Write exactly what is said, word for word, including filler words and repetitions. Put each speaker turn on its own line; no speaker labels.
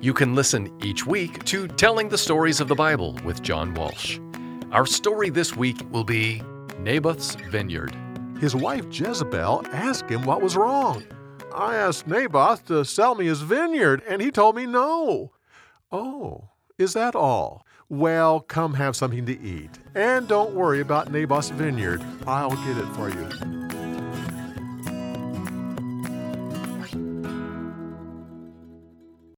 You can listen each week to Telling the Stories of the Bible with John Walsh. Our story this week will be Naboth's Vineyard.
His wife Jezebel asked him what was wrong. I asked Naboth to sell me his vineyard, and he told me no. Oh, is that all? Well, come have something to eat. And don't worry about Naboth's vineyard. I'll get it for you.